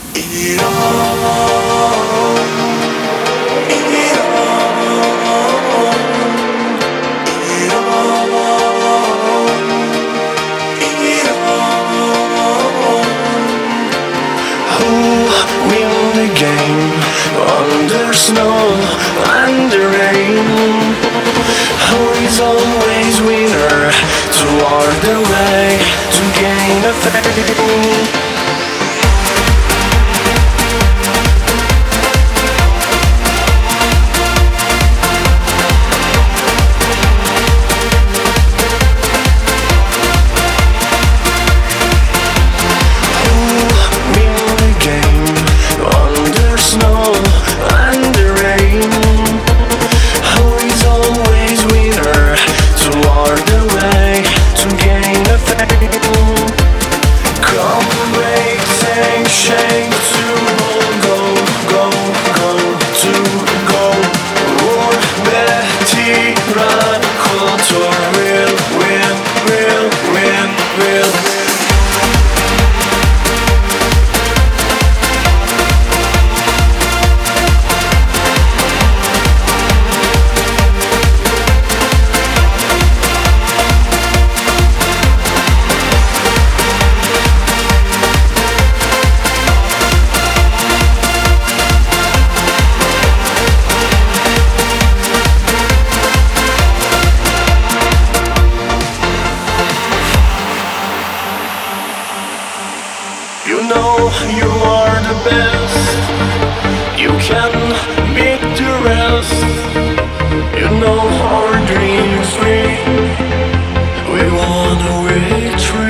It all, it all, it all, it all. Who win the game under snow and the rain? Who is always winner toward the way to gain a fame? You know you are the best. You can beat the rest. You know our dreams free. We wanna wait free.